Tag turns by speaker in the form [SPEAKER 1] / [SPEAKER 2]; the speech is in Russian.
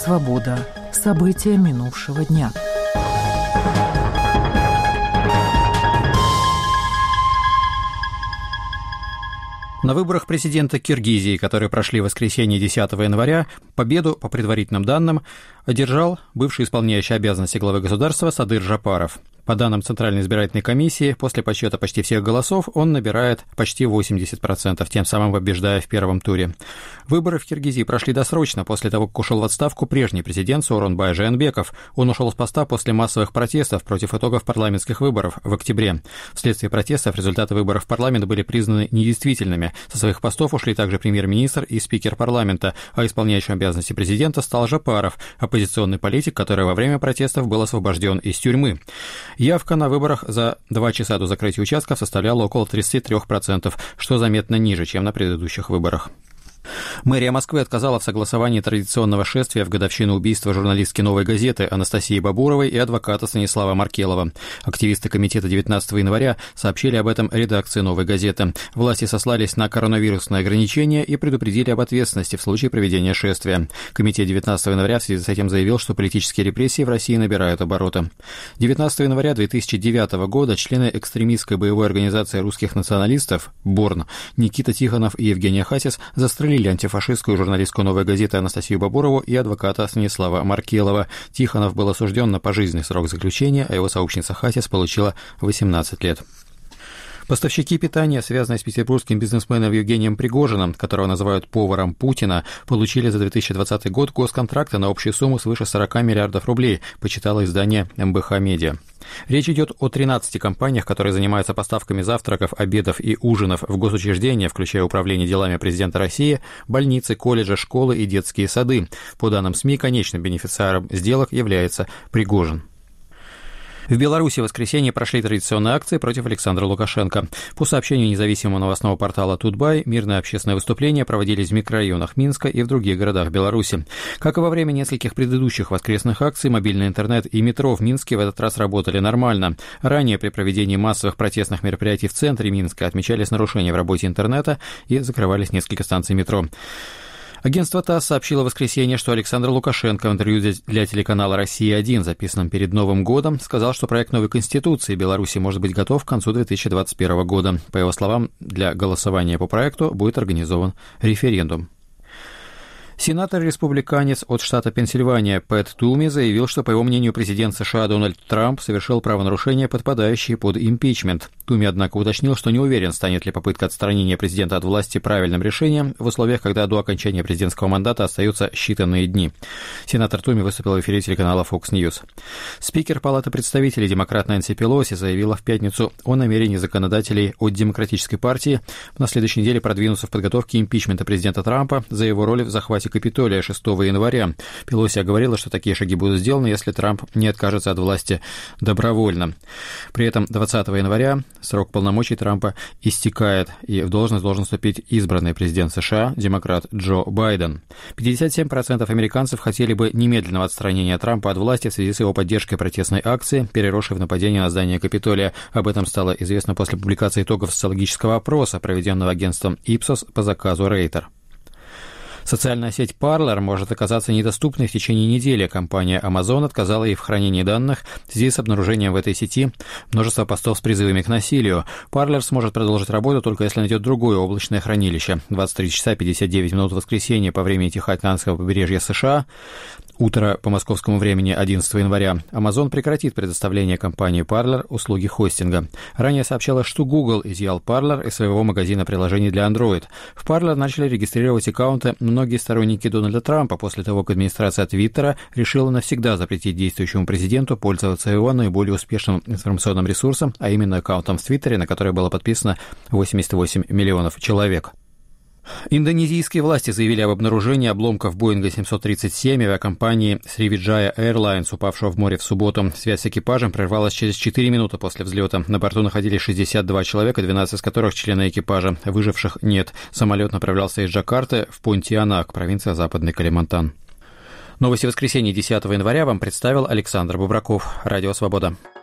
[SPEAKER 1] «Свобода». События минувшего дня.
[SPEAKER 2] На выборах президента Киргизии, которые прошли в воскресенье 10 января, победу, по предварительным данным, одержал бывший исполняющий обязанности главы государства Садыр Жапаров. По данным Центральной избирательной комиссии, после подсчета почти всех голосов он набирает почти 80%, тем самым побеждая в первом туре. Выборы в Киргизии прошли досрочно после того, как ушел в отставку прежний президент Сооронбай Жээнбеков. Он ушел с поста после массовых протестов против итогов парламентских выборов в октябре. Вследствие протестов результаты выборов в парламент были признаны недействительными. Со своих постов ушли также премьер-министр и спикер парламента, а исполняющим обязанности президента стал Жапаров, оппозиционный политик, который во время протестов был освобожден из тюрьмы. Явка на выборах за 2 часа до закрытия участков составляла около 33%, что заметно ниже, чем на предыдущих выборах. Мэрия Москвы отказала в согласовании традиционного шествия в годовщину убийства журналистки «Новой газеты» Анастасии Бабуровой и адвоката Станислава Маркелова. Активисты комитета 19 января сообщили об этом редакции «Новой газеты». Власти сослались на коронавирусные ограничения и предупредили об ответственности в случае проведения шествия. Комитет 19 января в связи с этим заявил, что политические репрессии в России набирают обороты. 19 января 2009 года члены экстремистской боевой организации русских националистов «Борн» Никита Тихонов и Евгения Хасис застрелили антифашистскую журналистку «Новой газеты» Анастасию Бабурову и адвоката Станислава Маркелова. Тихонов был осужден на пожизненный срок заключения, а его сообщница Хасис получила 18 лет. Поставщики питания, связанные с петербургским бизнесменом Евгением Пригожиным, которого называют поваром Путина, получили за 2020 год госконтракты на общую сумму свыше 40 миллиардов рублей, почитало издание МБХ Медиа. Речь идет о 13 компаниях, которые занимаются поставками завтраков, обедов и ужинов в госучреждения, включая Управление делами президента России, больницы, колледжи, школы и детские сады. По данным СМИ, конечным бенефициаром сделок является Пригожин. В Беларуси в воскресенье прошли традиционные акции против Александра Лукашенко. По сообщению независимого новостного портала «Тутбай», мирные общественные выступления проводились в микрорайонах Минска и в других городах Беларуси. Как и во время нескольких предыдущих воскресных акций, мобильный интернет и метро в Минске в этот раз работали нормально. Ранее при проведении массовых протестных мероприятий в центре Минска отмечались нарушения в работе интернета и закрывались несколько станций метро. Агентство ТАСС сообщило в воскресенье, что Александр Лукашенко в интервью для телеканала «Россия-1», записанном перед Новым годом, сказал, что проект новой Конституции Беларуси может быть готов к концу 2021 года. По его словам, для голосования по проекту будет организован референдум. Сенатор-республиканец от штата Пенсильвания Пэт Туми заявил, что, по его мнению, президент США Дональд Трамп совершил правонарушения, подпадающие под импичмент. Туми, однако, уточнил, что не уверен, станет ли попытка отстранения президента от власти правильным решением в условиях, когда до окончания президентского мандата остаются считанные дни. Сенатор Туми выступил в эфире телеканала Fox News. Спикер Палаты представителей демократ Нэнси Пелоси заявила в пятницу о намерении законодателей от Демократической партии на следующей неделе продвинуться в подготовке импичмента президента Трампа за его роль в захвате Капитолия 6 января. Пелоси говорила, что такие шаги будут сделаны, если Трамп не откажется от власти добровольно. При этом 20 января срок полномочий Трампа истекает, и в должность должен вступить избранный президент США, демократ Джо Байден. 57% американцев хотели бы немедленного отстранения Трампа от власти в связи с его поддержкой протестной акции, переросшей в нападение на здание Капитолия. Об этом стало известно после публикации итогов социологического опроса, проведенного агентством Ipsos по заказу Reuters. Социальная сеть Parler может оказаться недоступной в течение недели. Компания Amazon отказала ей в хранении данных в связи с обнаружением в этой сети множества постов с призывами к насилию. Parler сможет продолжить работу только если найдет другое облачное хранилище. 23 часа 59 минут в воскресенье по времени Тихоокеанского побережья США, утро по московскому времени 11 января, Amazon прекратит предоставление компании Parler услуги хостинга. Ранее сообщалось, что Google изъял Parler из своего магазина приложений для Android. В Parler начали регистрировать аккаунты многие сторонники Дональда Трампа после того, как администрация Твиттера решила навсегда запретить действующему президенту пользоваться его наиболее успешным информационным ресурсом, а именно аккаунтом в Твиттере, на который было подписано 88 миллионов человек. Индонезийские власти заявили об обнаружении обломков Боинга 737 авиакомпании Sriwijaya Airlines, упавшего в море в субботу. Связь с экипажем прервалась через 4 минуты после взлета. На борту находились 62 человека, 12 из которых члены экипажа. Выживших нет. Самолет направлялся из Джакарты в Понтианак, провинция Западный Калимантан. Новости воскресенья 10 января вам представил Александр Бубраков. Радио «Свобода».